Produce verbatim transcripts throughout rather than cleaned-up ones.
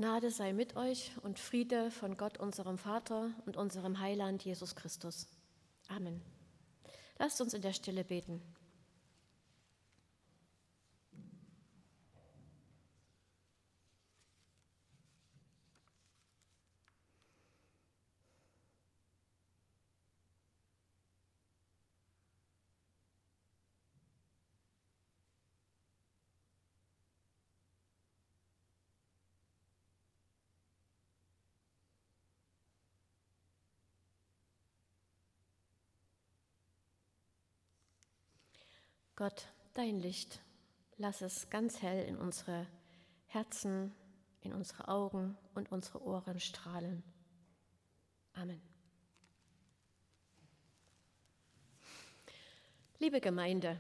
Gnade sei mit euch und Friede von Gott, unserem Vater und unserem Heiland Jesus Christus. Amen. Lasst uns in der Stille beten. Gott, dein Licht, lass es ganz hell in unsere Herzen, in unsere Augen und unsere Ohren strahlen. Amen. Liebe Gemeinde,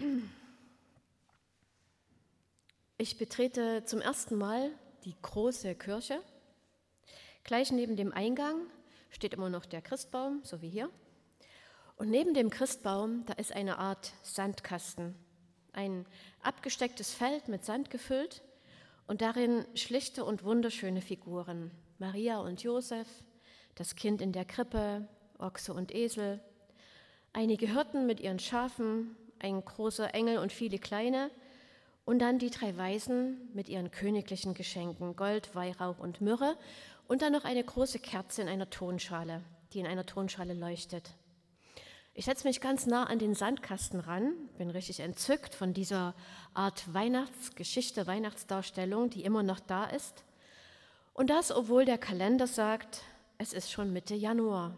ich betrete zum ersten Mal die große Kirche. Gleich neben dem Eingang steht immer noch der Christbaum, so wie hier. Und neben dem Christbaum, da ist eine Art Sandkasten, ein abgestecktes Feld mit Sand gefüllt und darin schlichte und wunderschöne Figuren. Maria und Josef, das Kind in der Krippe, Ochse und Esel, einige Hirten mit ihren Schafen, ein großer Engel und viele kleine und dann die drei Weisen mit ihren königlichen Geschenken, Gold, Weihrauch und Myrrhe und dann noch eine große Kerze in einer Tonschale, die in einer Tonschale leuchtet. Ich setze mich ganz nah an den Sandkasten ran, bin richtig entzückt von dieser Art Weihnachtsgeschichte, Weihnachtsdarstellung, die immer noch da ist. Und das, obwohl der Kalender sagt, es ist schon Mitte Januar.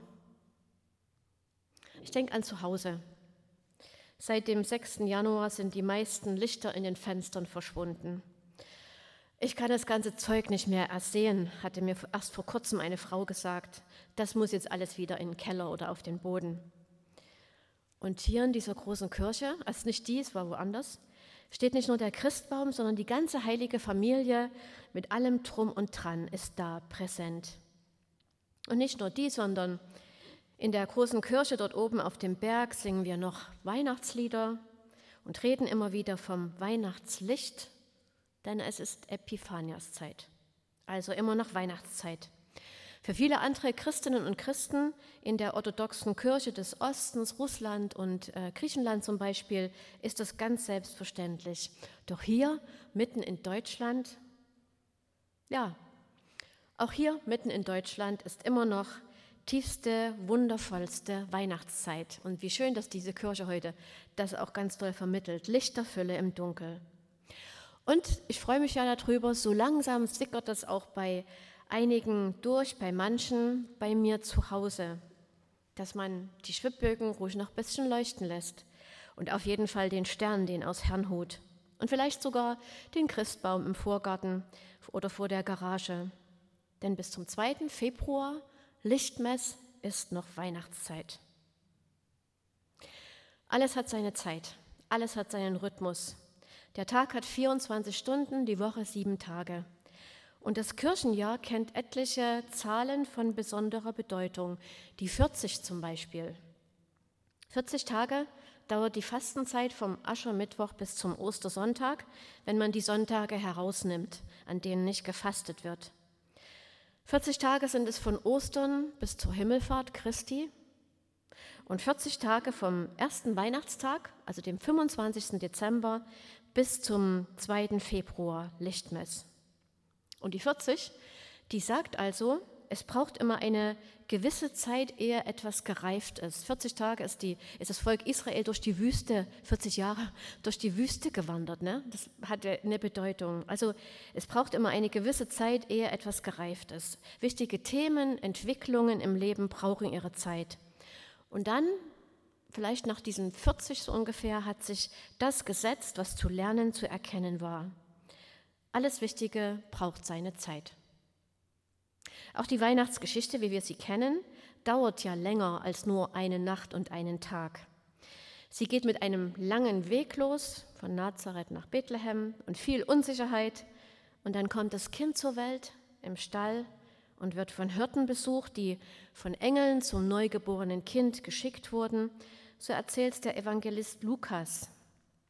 Ich denke an zu Hause. Seit dem sechsten Januar sind die meisten Lichter in den Fenstern verschwunden. Ich kann das ganze Zeug nicht mehr ersehen, hatte mir erst vor kurzem eine Frau gesagt. Das muss jetzt alles wieder in den Keller oder auf den Boden. Und hier in dieser großen Kirche, also nicht die, es war woanders, steht nicht nur der Christbaum, sondern die ganze heilige Familie mit allem Drum und Dran ist da präsent. Und nicht nur die, sondern in der großen Kirche dort oben auf dem Berg singen wir noch Weihnachtslieder und reden immer wieder vom Weihnachtslicht, denn es ist Epiphaniaszeit, also immer noch Weihnachtszeit. Für viele andere Christinnen und Christen in der orthodoxen Kirche des Ostens, Russland und äh, Griechenland zum Beispiel, ist das ganz selbstverständlich. Doch hier, mitten in Deutschland, ja, auch hier mitten in Deutschland ist immer noch tiefste, wundervollste Weihnachtszeit. Und wie schön, dass diese Kirche heute das auch ganz toll vermittelt. Lichterfülle im Dunkel. Und ich freue mich ja darüber, so langsam sickert das auch bei einigen durch, bei manchen, bei mir zu Hause, dass man die Schwibbögen ruhig noch ein bisschen leuchten lässt und auf jeden Fall den Stern, den aus Herrnhut und vielleicht sogar den Christbaum im Vorgarten oder vor der Garage. Denn bis zum zweiten Februar, Lichtmess, ist noch Weihnachtszeit. Alles hat seine Zeit, alles hat seinen Rhythmus. Der Tag hat vierundzwanzig Stunden, die Woche sieben Tage. Und das Kirchenjahr kennt etliche Zahlen von besonderer Bedeutung, die vierzig zum Beispiel. vierzig Tage dauert die Fastenzeit vom Aschermittwoch bis zum Ostersonntag, wenn man die Sonntage herausnimmt, an denen nicht gefastet wird. vierzig Tage sind es von Ostern bis zur Himmelfahrt Christi und vierzig Tage vom ersten Weihnachtstag, also dem fünfundzwanzigsten Dezember, bis zum zweiten Februar Lichtmess. Und die vierzig, die sagt also, es braucht immer eine gewisse Zeit, ehe etwas gereift ist. vierzig Tage ist, die, ist das Volk Israel durch die Wüste, vierzig Jahre durch die Wüste gewandert. Ne? Das hat eine Bedeutung. Also es braucht immer eine gewisse Zeit, ehe etwas gereift ist. Wichtige Themen, Entwicklungen im Leben brauchen ihre Zeit. Und dann, vielleicht nach diesen vierzig so ungefähr, hat sich das gesetzt, was zu lernen, zu erkennen war. Alles Wichtige braucht seine Zeit. Auch die Weihnachtsgeschichte, wie wir sie kennen, dauert ja länger als nur eine Nacht und einen Tag. Sie geht mit einem langen Weg los, von Nazareth nach Bethlehem und viel Unsicherheit. Und dann kommt das Kind zur Welt im Stall und wird von Hirten besucht, die von Engeln zum neugeborenen Kind geschickt wurden. So erzählt der Evangelist Lukas.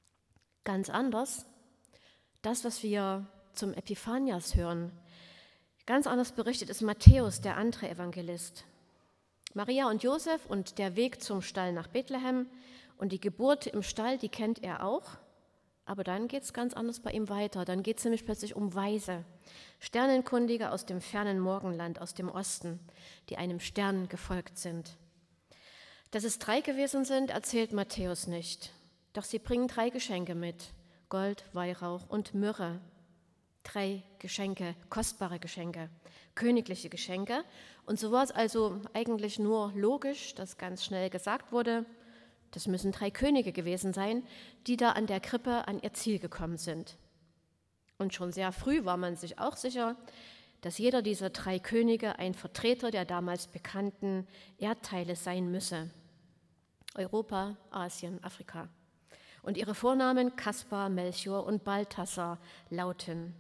Ganz anders. Das, was wir zum Epiphanias hören, Ganz anders berichtet ist Matthäus, der andere Evangelist. Maria und Josef und der Weg zum Stall nach Bethlehem und die Geburt im Stall, die kennt er auch. Aber dann geht es ganz anders bei ihm weiter. Dann geht es nämlich plötzlich um Weise, Sternenkundige aus dem fernen Morgenland, aus dem Osten, die einem Stern gefolgt sind. Dass es drei gewesen sind, erzählt Matthäus nicht. Doch sie bringen drei Geschenke mit: Gold, Weihrauch und Myrrhe. Drei Geschenke, kostbare Geschenke, königliche Geschenke. Und so war es also eigentlich nur logisch, dass ganz schnell gesagt wurde, das müssen drei Könige gewesen sein, die da an der Krippe an ihr Ziel gekommen sind. Und schon sehr früh war man sich auch sicher, dass jeder dieser drei Könige ein Vertreter der damals bekannten Erdteile sein müsse. Europa, Asien, Afrika. Und ihre Vornamen Kaspar, Melchior und Balthasar lauten.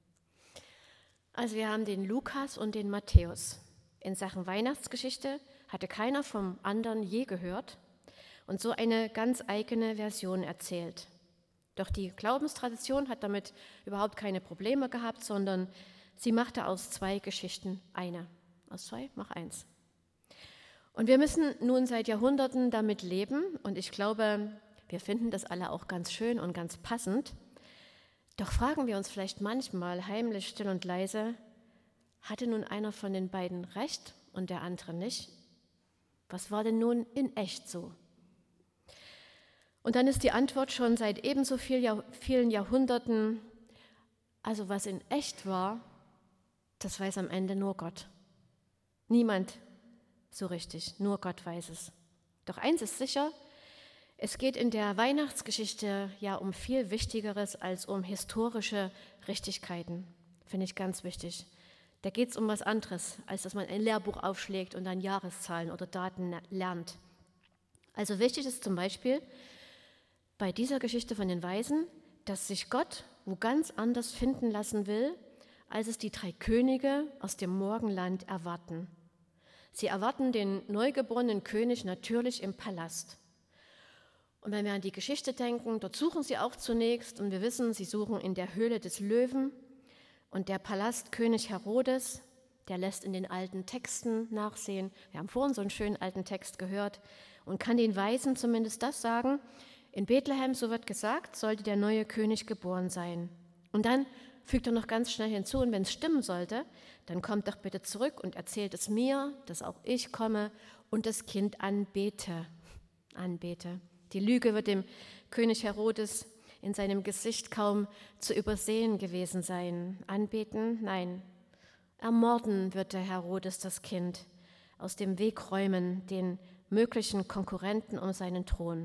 Also wir haben den Lukas und den Matthäus. In Sachen Weihnachtsgeschichte hatte keiner vom anderen je gehört und so eine ganz eigene Version erzählt. Doch die Glaubenstradition hat damit überhaupt keine Probleme gehabt, sondern sie machte aus zwei Geschichten eine. Aus zwei, mach eins. Und wir müssen nun seit Jahrhunderten damit leben und ich glaube, wir finden das alle auch ganz schön und ganz passend. Doch fragen wir uns vielleicht manchmal heimlich, still und leise, hatte nun einer von den beiden recht und der andere nicht? Was war denn nun in echt so? Und dann ist die Antwort schon seit ebenso vielen Jahrhunderten, also was in echt war, das weiß am Ende nur Gott. Niemand so richtig, nur Gott weiß es. Doch eins ist sicher, es geht in der Weihnachtsgeschichte ja um viel Wichtigeres als um historische Richtigkeiten, finde ich ganz wichtig. Da geht es um was anderes, als dass man ein Lehrbuch aufschlägt und dann Jahreszahlen oder Daten lernt. Also wichtig ist zum Beispiel bei dieser Geschichte von den Weisen, dass sich Gott wo ganz anders finden lassen will, als es die drei Könige aus dem Morgenland erwarten. Sie erwarten den neugeborenen König natürlich im Palast. Und wenn wir an die Geschichte denken, dort suchen sie auch zunächst, und wir wissen, sie suchen in der Höhle des Löwen. Und der Palastkönig Herodes, der lässt in den alten Texten nachsehen. Wir haben vorhin so einen schönen alten Text gehört und kann den Weisen zumindest das sagen: In Bethlehem, so wird gesagt, sollte der neue König geboren sein. Und dann fügt er noch ganz schnell hinzu, und wenn es stimmen sollte, dann kommt doch bitte zurück und erzählt es mir, dass auch ich komme und das Kind anbete. Anbete. Die Lüge wird dem König Herodes in seinem Gesicht kaum zu übersehen gewesen sein. Anbeten? Nein. Ermorden wird der Herodes das Kind, aus dem Weg räumen, den möglichen Konkurrenten um seinen Thron.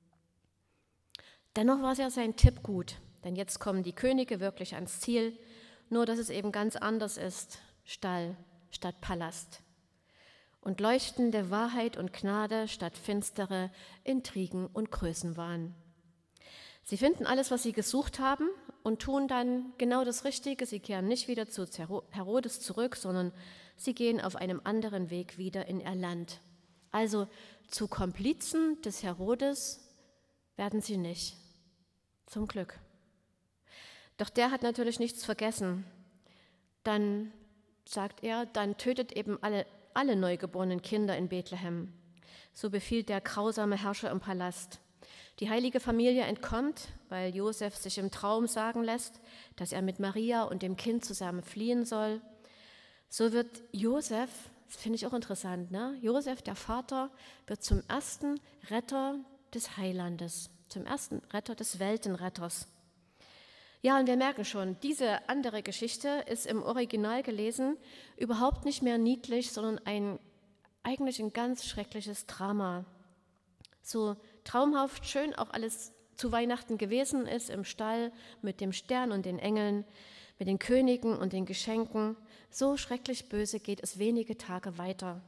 Dennoch war es ja sein Tipp gut, denn jetzt kommen die Könige wirklich ans Ziel, nur dass es eben ganz anders ist, Stall statt Palast. Und leuchtende Wahrheit und Gnade statt finstere Intrigen und Größenwahn. Sie finden alles, was sie gesucht haben, und tun dann genau das Richtige. Sie kehren nicht wieder zu Herodes zurück, sondern sie gehen auf einem anderen Weg wieder in ihr Land. Also zu Komplizen des Herodes werden sie nicht. Zum Glück. Doch der hat natürlich nichts vergessen. Dann sagt er, dann tötet eben alle alle neugeborenen Kinder in Bethlehem. So befiehlt der grausame Herrscher im Palast. Die heilige Familie entkommt, weil Josef sich im Traum sagen lässt, dass er mit Maria und dem Kind zusammen fliehen soll. So wird Josef, das finde ich auch interessant, ne? Josef, der Vater, wird zum ersten Retter des Heilandes, zum ersten Retter des Weltenretters. Ja, und wir merken schon, diese andere Geschichte ist im Original gelesen überhaupt nicht mehr niedlich, sondern ein, eigentlich ein ganz schreckliches Drama. So traumhaft schön auch alles zu Weihnachten gewesen ist im Stall mit dem Stern und den Engeln, mit den Königen und den Geschenken, so schrecklich böse geht es wenige Tage weiter.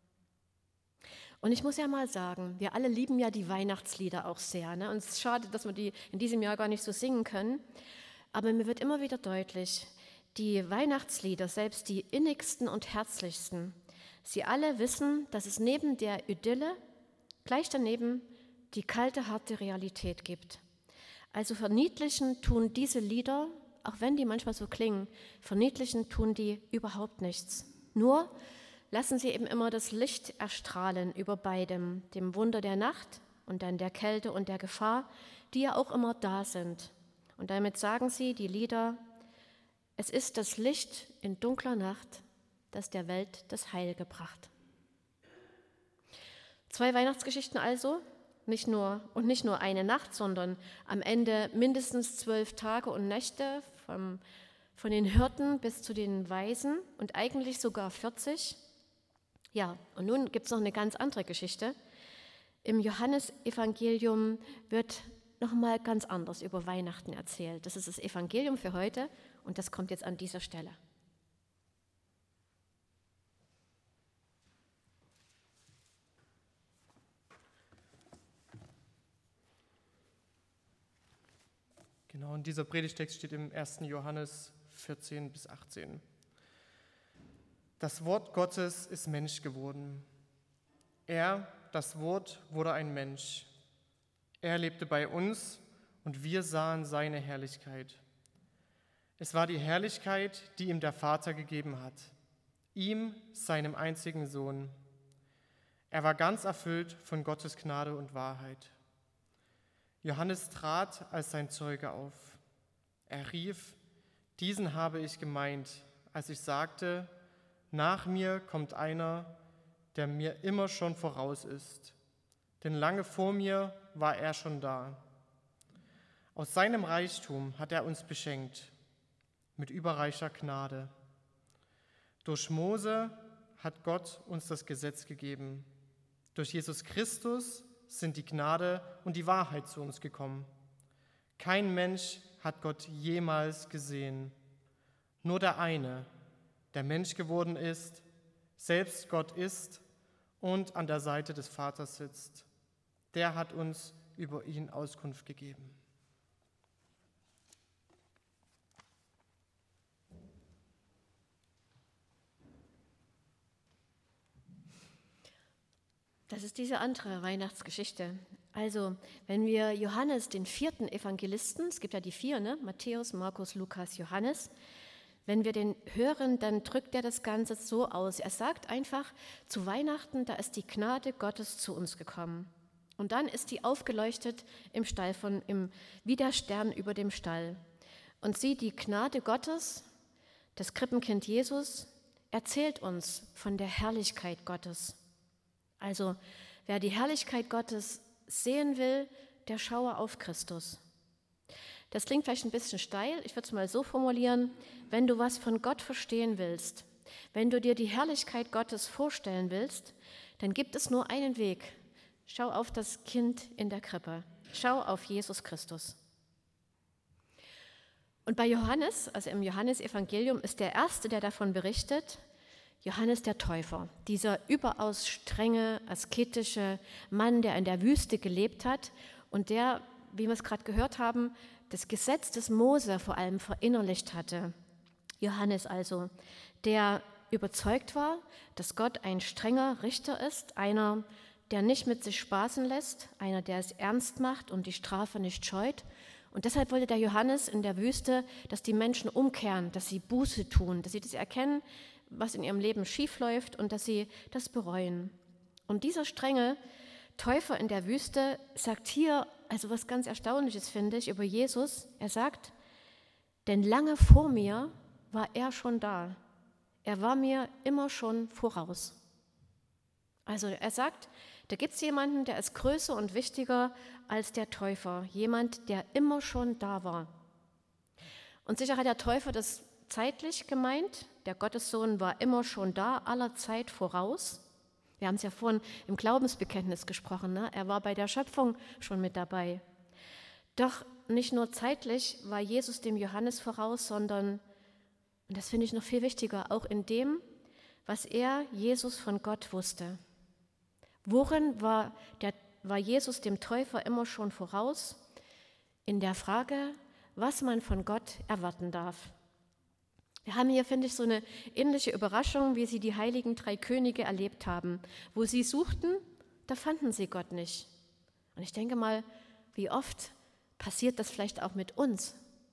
Und ich muss ja mal sagen, wir alle lieben ja die Weihnachtslieder auch sehr. Ne? Und es ist schade, dass wir die in diesem Jahr gar nicht so singen können. Aber mir wird immer wieder deutlich, die Weihnachtslieder, selbst die innigsten und herzlichsten, sie alle wissen, dass es neben der Idylle gleich daneben die kalte, harte Realität gibt. Also verniedlichen tun diese Lieder auch wenn die manchmal so klingen, verniedlichen tun die überhaupt nichts. Nur lassen sie eben immer das Licht erstrahlen über beidem, dem Wunder der Nacht und dann der Kälte und der Gefahr, die ja auch immer da sind. Und damit sagen sie, die Lieder, es ist das Licht in dunkler Nacht, das der Welt das Heil gebracht. Zwei Weihnachtsgeschichten also, nicht nur, und nicht nur eine Nacht, sondern am Ende mindestens zwölf Tage und Nächte, vom, von den Hirten bis zu den Weisen und eigentlich sogar vierzig. Ja, und nun gibt es noch eine ganz andere Geschichte. Im Johannesevangelium wird nochmal ganz anders über Weihnachten erzählt. Das ist das Evangelium für heute und das kommt jetzt an dieser Stelle. Genau, und dieser Predigtext steht im ersten Johannes vierzehn bis achtzehn. Das Wort Gottes ist Mensch geworden. Er, das Wort, wurde ein Mensch. Er lebte bei uns und wir sahen seine Herrlichkeit. Es war die Herrlichkeit, die ihm der Vater gegeben hat, ihm, seinem einzigen Sohn. Er war ganz erfüllt von Gottes Gnade und Wahrheit. Johannes trat als sein Zeuge auf. Er rief, diesen habe ich gemeint, als ich sagte, nach mir kommt einer, der mir immer schon voraus ist. Denn lange vor mir war er schon da. Aus seinem Reichtum hat er uns beschenkt, mit überreicher Gnade. Durch Mose hat Gott uns das Gesetz gegeben. Durch Jesus Christus sind die Gnade und die Wahrheit zu uns gekommen. Kein Mensch hat Gott jemals gesehen. Nur der eine, der Mensch geworden ist, selbst Gott ist und an der Seite des Vaters sitzt. Der hat uns über ihn Auskunft gegeben. Das ist diese andere Weihnachtsgeschichte. Also, wenn wir Johannes, den vierten Evangelisten, es gibt ja die vier, ne? Matthäus, Markus, Lukas, Johannes, wenn wir den hören, dann drückt er das Ganze so aus. Er sagt einfach, zu Weihnachten, da ist die Gnade Gottes zu uns gekommen. Und dann ist die aufgeleuchtet im Stall, von, im, wie der Stern über dem Stall. Und sie, die Gnade Gottes, das Krippenkind Jesus, erzählt uns von der Herrlichkeit Gottes. Also, wer die Herrlichkeit Gottes sehen will, der schaue auf Christus. Das klingt vielleicht ein bisschen steil, ich würde es mal so formulieren, wenn du was von Gott verstehen willst, wenn du dir die Herrlichkeit Gottes vorstellen willst, dann gibt es nur einen Weg. Schau auf das Kind in der Krippe, schau auf Jesus Christus. Und bei Johannes, also im Johannesevangelium, ist der Erste, der davon berichtet, Johannes der Täufer, dieser überaus strenge, asketische Mann, der in der Wüste gelebt hat und der, wie wir es gerade gehört haben, das Gesetz des Mose vor allem verinnerlicht hatte. Johannes also, der überzeugt war, dass Gott ein strenger Richter ist, einer, der nicht mit sich spaßen lässt, einer, der es ernst macht und die Strafe nicht scheut. Und deshalb wollte der Johannes in der Wüste, dass die Menschen umkehren, dass sie Buße tun, dass sie das erkennen, was in ihrem Leben schiefläuft und dass sie das bereuen. Und dieser strenge Täufer in der Wüste sagt hier, also was ganz Erstaunliches finde ich über Jesus, er sagt, denn lange vor mir war er schon da. Er war mir immer schon voraus. Also er sagt, da gibt es jemanden, der ist größer und wichtiger als der Täufer, jemand, der immer schon da war. Und sicher hat der Täufer das zeitlich gemeint, der Gottessohn war immer schon da, aller Zeit voraus. Wir haben es ja vorhin im Glaubensbekenntnis gesprochen, ne? Er war bei der Schöpfung schon mit dabei. Doch nicht nur zeitlich war Jesus dem Johannes voraus, sondern, und das finde ich noch viel wichtiger, auch in dem, was er, Jesus, von Gott wusste. Worin war, der, war Jesus dem Täufer immer schon voraus? In der Frage, was man von Gott erwarten darf. Wir haben hier, finde ich, so eine ähnliche Überraschung, wie sie die heiligen drei Könige erlebt haben. Wo sie suchten, da fanden sie Gott nicht. Und ich denke mal, wie oft passiert das vielleicht auch mit uns?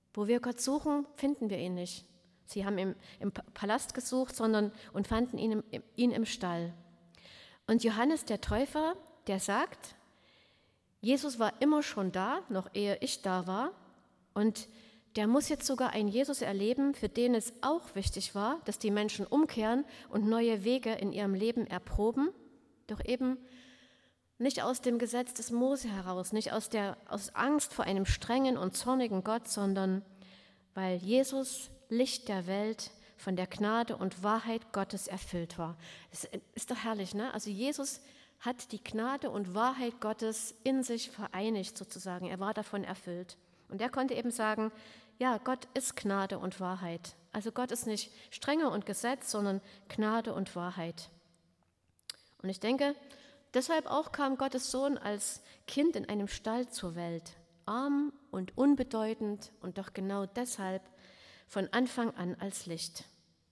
Wo wir Gott suchen, finden wir ihn nicht. Sie haben ihn im Palast gesucht, sondern und fanden ihn im, ihn im Stall. Und Johannes der Täufer, der sagt, Jesus war immer schon da, noch ehe ich da war. Und der muss jetzt sogar einen Jesus erleben, für den es auch wichtig war, dass die Menschen umkehren und neue Wege in ihrem Leben erproben. Doch eben nicht aus dem Gesetz des Mose heraus, nicht aus, der, aus Angst vor einem strengen und zornigen Gott, sondern weil Jesus, Licht der Welt, von der Gnade und Wahrheit Gottes erfüllt war. Das ist doch herrlich, ne? Also Jesus hat die Gnade und Wahrheit Gottes in sich vereinigt sozusagen. Er war davon erfüllt. Und er konnte eben sagen, ja, Gott ist Gnade und Wahrheit. Also Gott ist nicht Strenge und Gesetz, sondern Gnade und Wahrheit. Und ich denke, deshalb auch kam Gottes Sohn als Kind in einem Stall zur Welt, arm und unbedeutend und doch genau deshalb von Anfang an als Licht.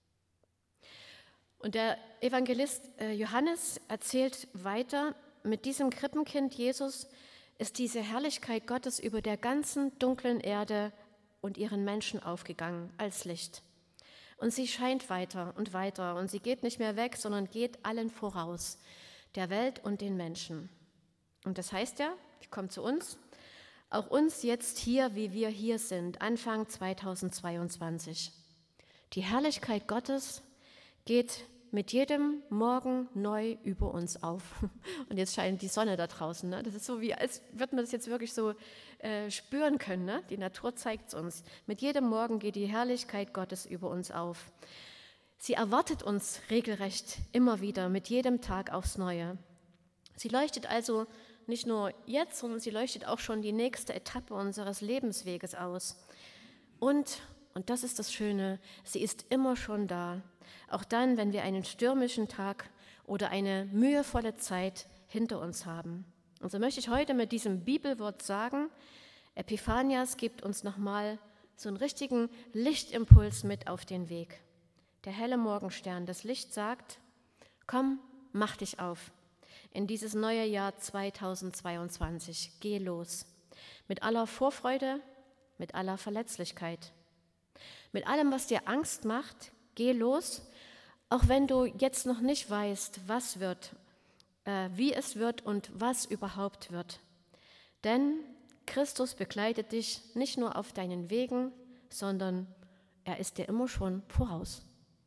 Und der Evangelist Johannes erzählt weiter, mit diesem Krippenkind Jesus ist diese Herrlichkeit Gottes über der ganzen dunklen Erde und ihren Menschen aufgegangen als Licht. Und sie scheint weiter und weiter und sie geht nicht mehr weg, sondern geht allen voraus, der Welt und den Menschen. Und das heißt ja, die kommt zu uns, auch uns jetzt hier, wie wir hier sind, Anfang zweitausendzweiundzwanzig. Die Herrlichkeit Gottes geht mit jedem Morgen neu über uns auf. Und jetzt scheint die Sonne da draußen. Ne? Das ist so, wie als würde man das jetzt wirklich so äh, spüren können. Ne? Die Natur zeigt es uns. Mit jedem Morgen geht die Herrlichkeit Gottes über uns auf. Sie erwartet uns regelrecht immer wieder, mit jedem Tag aufs Neue. Sie leuchtet also nicht nur jetzt, sondern sie leuchtet auch schon die nächste Etappe unseres Lebensweges aus. Und, und das ist das Schöne, sie ist immer schon da. Auch dann, wenn wir einen stürmischen Tag oder eine mühevolle Zeit hinter uns haben. Und so möchte ich heute mit diesem Bibelwort sagen, Epiphanias gibt uns nochmal so einen richtigen Lichtimpuls mit auf den Weg. Der helle Morgenstern, das Licht sagt, komm, mach dich auf. In dieses neue Jahr zweitausendzweiundzwanzig, geh los. Mit aller Vorfreude, mit aller Verletzlichkeit. Mit allem, was dir Angst macht, geh los, auch wenn du jetzt noch nicht weißt, was wird, äh, wie es wird und was überhaupt wird. Denn Christus begleitet dich nicht nur auf deinen Wegen, sondern er ist dir immer schon voraus.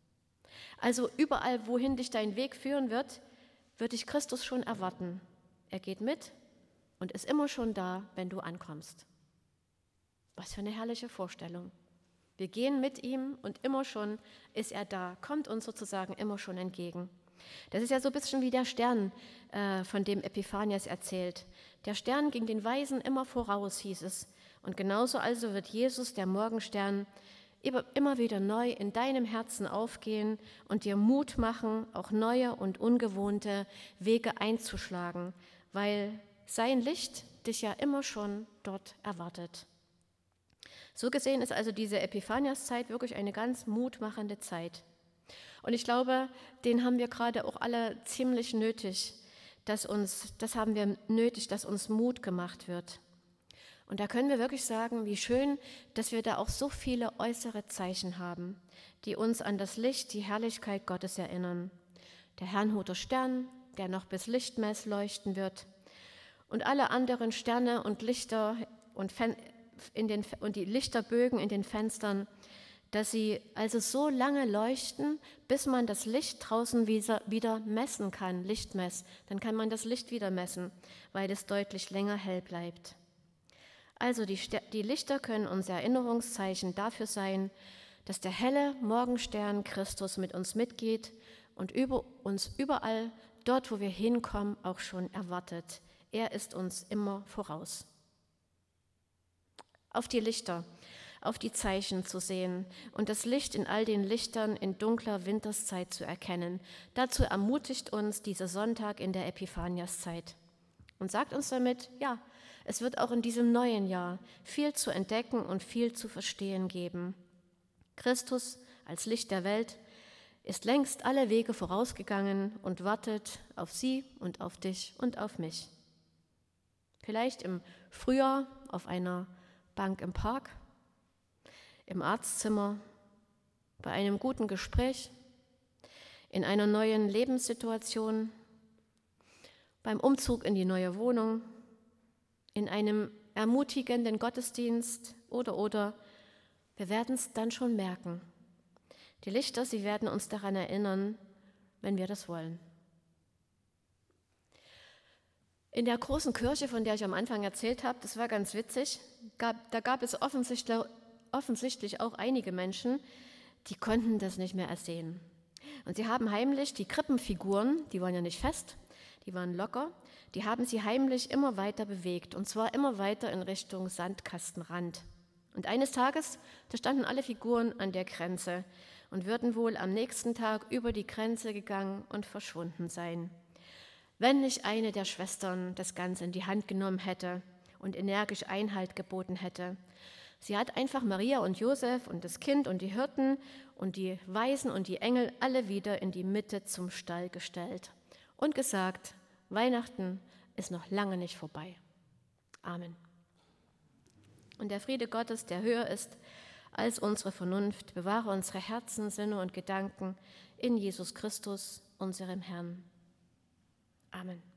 Also überall, wohin dich dein Weg führen wird, wird dich Christus schon erwarten. Er geht mit und ist immer schon da, wenn du ankommst. Was für eine herrliche Vorstellung. Wir gehen mit ihm und immer schon ist er da, kommt uns sozusagen immer schon entgegen. Das ist ja so ein bisschen wie der Stern, äh, von dem Epiphanias erzählt. Der Stern ging den Weisen immer voraus, hieß es. Und genauso also wird Jesus, der Morgenstern, immer wieder neu in deinem Herzen aufgehen und dir Mut machen, auch neue und ungewohnte Wege einzuschlagen, weil sein Licht dich ja immer schon dort erwartet. So gesehen ist also diese Epiphaniaszeit wirklich eine ganz mutmachende Zeit. Und ich glaube, den haben wir gerade auch alle ziemlich nötig, dass uns, das haben wir nötig, dass uns Mut gemacht wird. Und da können wir wirklich sagen, wie schön, dass wir da auch so viele äußere Zeichen haben, die uns an das Licht, die Herrlichkeit Gottes erinnern. Der Herrnhuter Stern, der noch bis Lichtmess leuchten wird, und alle anderen Sterne und Lichter und, Fen- in den, und die Lichterbögen in den Fenstern, dass sie also so lange leuchten, bis man das Licht draußen wieder messen kann, Lichtmess. Dann kann man das Licht wieder messen, weil es deutlich länger hell bleibt. Also die, die Lichter können unser Erinnerungszeichen dafür sein, dass der helle Morgenstern Christus mit uns mitgeht und über uns überall, dort wo wir hinkommen, auch schon erwartet. Er ist uns immer voraus. Auf die Lichter, auf die Zeichen zu sehen und das Licht in all den Lichtern in dunkler Winterszeit zu erkennen. Dazu ermutigt uns dieser Sonntag in der Epiphaniaszeit und sagt uns damit, ja, es wird auch in diesem neuen Jahr viel zu entdecken und viel zu verstehen geben. Christus als Licht der Welt ist längst alle Wege vorausgegangen und wartet auf Sie und auf dich und auf mich. Vielleicht im Frühjahr auf einer Bank im Park, im Arztzimmer, bei einem guten Gespräch, in einer neuen Lebenssituation, beim Umzug in die neue Wohnung, in einem ermutigenden Gottesdienst oder, oder, wir werden es dann schon merken. Die Lichter, sie werden uns daran erinnern, wenn wir das wollen. In der großen Kirche, von der ich am Anfang erzählt habe, das war ganz witzig, gab, da gab es offensichtlich, offensichtlich auch einige Menschen, die konnten das nicht mehr ersehen. Und sie haben heimlich die Krippenfiguren, die waren ja nicht fest, die waren locker, die haben sie heimlich immer weiter bewegt, und zwar immer weiter in Richtung Sandkastenrand. Und eines Tages, da standen alle Figuren an der Grenze und würden wohl am nächsten Tag über die Grenze gegangen und verschwunden sein, wenn nicht eine der Schwestern das Ganze in die Hand genommen hätte und energisch Einhalt geboten hätte. Sie hat einfach Maria und Josef und das Kind und die Hirten und die Weisen und die Engel alle wieder in die Mitte zum Stall gestellt und gesagt, Weihnachten ist noch lange nicht vorbei. Amen. Und der Friede Gottes, der höher ist als unsere Vernunft, bewahre unsere Herzen, Sinne und Gedanken in Jesus Christus, unserem Herrn. Amen.